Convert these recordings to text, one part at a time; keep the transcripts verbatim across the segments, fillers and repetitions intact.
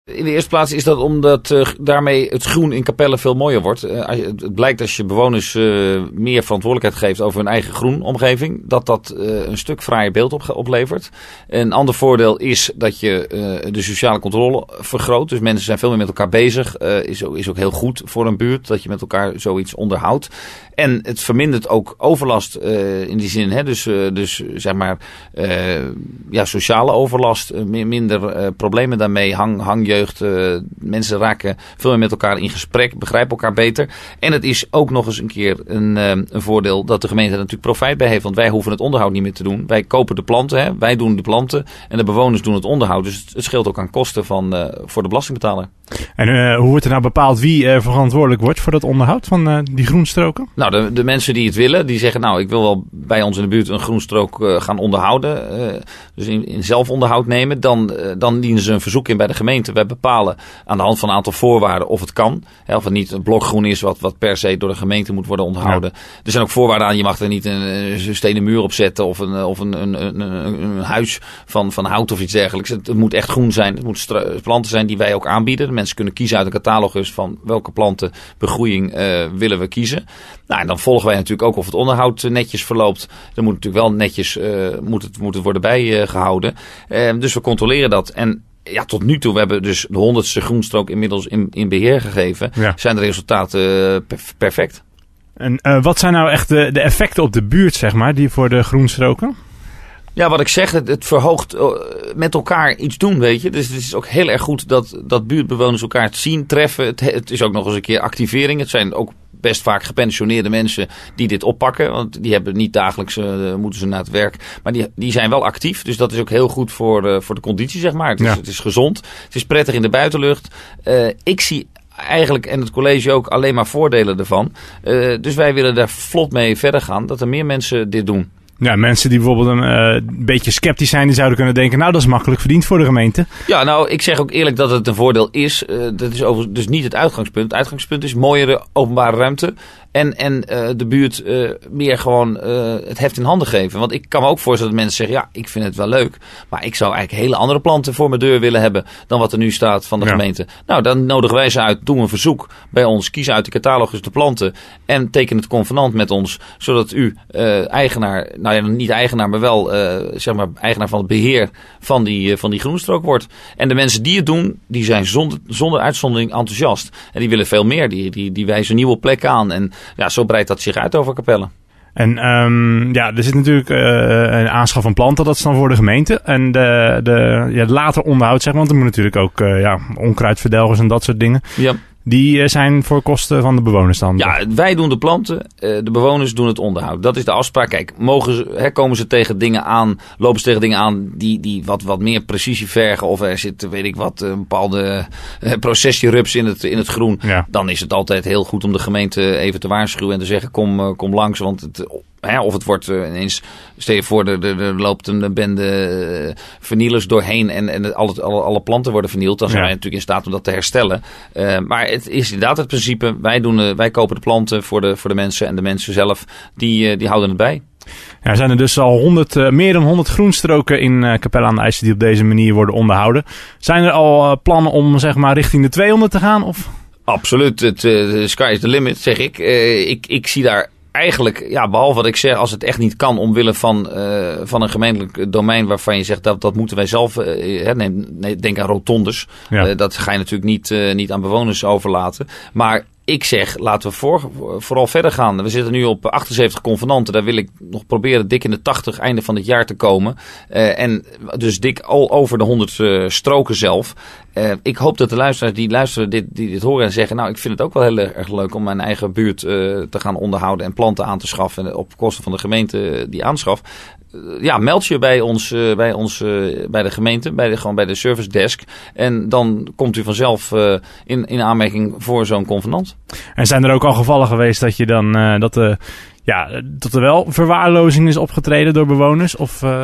In de eerste plaats is dat omdat uh, daarmee het groen in Capelle veel mooier wordt. Uh, als je, het blijkt als je bewoners uh, meer verantwoordelijkheid geeft over hun eigen groenomgeving, dat dat uh, een stuk fraaier beeld op, oplevert. Een ander voordeel is dat je uh, de sociale controle vergroot. Dus mensen zijn veel meer met elkaar bezig. Uh, is, ook, is ook heel goed voor een buurt dat je met elkaar zoiets onderhoudt. En het vermindert ook overlast uh, in die zin. Hè? Dus, uh, dus zeg maar uh, ja, sociale overlast. Uh, minder uh, problemen daarmee. Hang, hangjeugd. Uh, mensen raken veel meer met elkaar in gesprek. Begrijpen elkaar beter. En het is ook nog eens een keer een, uh, een voordeel dat de gemeente er natuurlijk profijt bij heeft. Want wij hoeven het onderhoud niet meer te doen. Wij kopen de planten. Hè? Wij doen de planten. En de bewoners doen het onderhoud. Dus het, het scheelt ook aan kosten van, uh, voor de belastingbetaler. En uh, hoe wordt er nou bepaald wie uh, verantwoordelijk wordt voor dat onderhoud van uh, die groenstroken? Nou, de, de mensen die het willen, die zeggen nou, ik wil wel bij ons in de buurt een groenstrook uh, gaan onderhouden. Uh, dus in, in zelfonderhoud nemen. Dan, uh, dan dienen ze een verzoek in bij de gemeente. Wij bepalen aan de hand van een aantal voorwaarden of het kan. Hè, of het niet een blokgroen is wat, wat per se door de gemeente moet worden onderhouden. Ja. Er zijn ook voorwaarden aan. Je mag er niet een, een stenen muur op zetten of een, of een, een, een, een, een huis van, van hout of iets dergelijks. Het, het moet echt groen zijn. Het moeten planten zijn die wij ook aanbieden. De mensen kunnen kiezen uit een catalogus van welke planten begroeiing uh, willen we kiezen. Nou, en dan volgen wij natuurlijk ook of het onderhoud netjes verloopt. Er moet natuurlijk wel netjes uh, moet het, moet het worden bijgehouden. Uh, dus we controleren dat. En ja, tot nu toe, we hebben dus de honderdste groenstrook inmiddels in, in beheer gegeven. Ja. Zijn de resultaten uh, per- perfect. En uh, wat zijn nou echt de, de effecten op de buurt, zeg maar, die voor de groenstroken? Ja, wat ik zeg, het, het verhoogt uh, met elkaar iets doen, weet je. Dus het is ook heel erg goed dat, dat buurtbewoners elkaar het zien, treffen. Het, het is ook nog eens een keer activering. Het zijn ook best vaak gepensioneerde mensen die dit oppakken. Want die hebben niet dagelijks, uh, moeten ze naar het werk. Maar die, die zijn wel actief. Dus dat is ook heel goed voor, uh, voor de conditie, zeg maar. Het is, ja. het is gezond. Het is prettig in de buitenlucht. Uh, ik zie eigenlijk, en het college ook, alleen maar voordelen ervan. Uh, dus wij willen daar vlot mee verder gaan. Dat er meer mensen dit doen. Ja, mensen die bijvoorbeeld een uh, beetje sceptisch zijn, die zouden kunnen denken, nou, dat is makkelijk verdiend voor de gemeente. Ja, nou, ik zeg ook eerlijk dat het een voordeel is. Uh, dat is over, dus niet het uitgangspunt. Het uitgangspunt is mooiere openbare ruimte. En, en uh, de buurt uh, meer gewoon uh, het heft in handen geven. Want ik kan me ook voorstellen dat mensen zeggen, ja, ik vind het wel leuk. Maar ik zou eigenlijk hele andere planten voor mijn deur willen hebben dan wat er nu staat van de ja. gemeente. Nou, dan nodigen wij ze uit, doen een verzoek bij ons. Kies uit de catalogus de planten. En teken het convenant met ons. Zodat u uh, eigenaar, nou ja, niet eigenaar, maar wel uh, zeg maar eigenaar van het beheer van die, uh, van die groenstrook wordt. En de mensen die het doen, die zijn zonder, zonder uitzondering enthousiast. En die willen veel meer. Die, die, die wijzen nieuwe plekken aan. En ja, zo breidt dat zich uit over Capelle. En um, ja, er zit natuurlijk uh, een aanschaf van planten, dat is dan voor de gemeente. En de, de, ja, het later onderhoud, zeg maar, want er moet natuurlijk ook uh, ja, onkruidverdelgers en dat soort dingen. Ja. Die uh, zijn voor kosten van de bewoners dan? Ja, wij doen de planten, uh, de bewoners doen het onderhoud. Dat is de afspraak. Kijk, mogen ze, hè, komen ze tegen dingen aan, lopen ze tegen dingen aan die, die wat, wat meer precisie vergen. Of er zit, weet ik wat, een bepaalde uh, processierups in het, in het groen. Ja. Dan is het altijd heel goed om de gemeente even te waarschuwen en te zeggen, kom, uh, kom langs. Want het, hè, of het wordt uh, ineens, stel je voor, er, er, er loopt een bende uh, vernielers doorheen en, en alle, alle, alle planten worden vernield. Dan zijn ja. wij natuurlijk in staat om dat te herstellen. Uh, maar het is inderdaad het principe, wij, doen, uh, wij kopen de planten voor de, voor de mensen en de mensen zelf, die, uh, die houden het bij. Ja, er zijn er dus al honderd, uh, meer dan honderd groenstroken in uh, Capelle aan de IJssel die op deze manier worden onderhouden. Zijn er al uh, plannen om, zeg maar, richting de tweehonderd te gaan? Of? Absoluut. Het, uh, the sky is the limit, zeg ik. Uh, ik, ik zie daar eigenlijk, ja, behalve wat ik zeg, als het echt niet kan omwille van, uh, van een gemeentelijk domein waarvan je zegt dat, dat moeten wij zelf, uh, neem, nee, denk aan rotondes. Ja. Uh, dat ga je natuurlijk niet, uh, niet aan bewoners overlaten. Maar ik zeg, laten we voor, vooral verder gaan. We zitten nu op achtenzeventig convenanten. Daar wil ik nog proberen dik in de tachtig einde van het jaar te komen. Uh, en dus dik al over de honderd uh, stroken zelf. Uh, ik hoop dat de luisteraars die luisteren dit, die dit horen en zeggen, nou, ik vind het ook wel heel erg leuk om mijn eigen buurt uh, te gaan onderhouden en planten aan te schaffen op kosten van de gemeente die aanschaft. Ja, meld je bij ons, uh, bij ons, uh, bij de gemeente, bij de, gewoon bij de service desk. En dan komt u vanzelf uh, in, in aanmerking voor zo'n convenant. En zijn er ook al gevallen geweest dat je dan, uh, dat de, ja, dat er wel verwaarlozing is opgetreden door bewoners? Of, uh...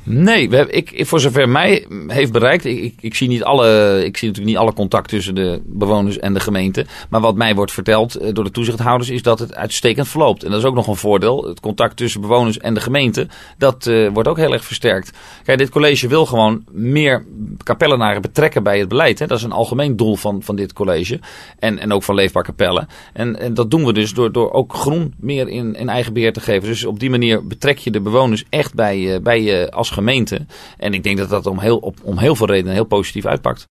Nee, we hebben, ik, voor zover mij heeft bereikt, ik, ik, ik zie niet alle, ik zie natuurlijk niet alle contact tussen de bewoners en de gemeente. Maar wat mij wordt verteld door de toezichthouders is dat het uitstekend verloopt. En dat is ook nog een voordeel. Het contact tussen bewoners en de gemeente, dat uh, wordt ook heel erg versterkt. Kijk, dit college wil gewoon meer Capellenaren betrekken bij het beleid. Hè. Dat is een algemeen doel van, van dit college. En, en ook van Leefbaar Capelle. En, en dat doen we dus door, door ook groen meer in, in eigen beheer te geven. Dus op die manier betrek je de bewoners echt bij, uh, bij je uh, als gemeente. En ik denk dat dat om heel, op, om heel veel redenen heel positief uitpakt.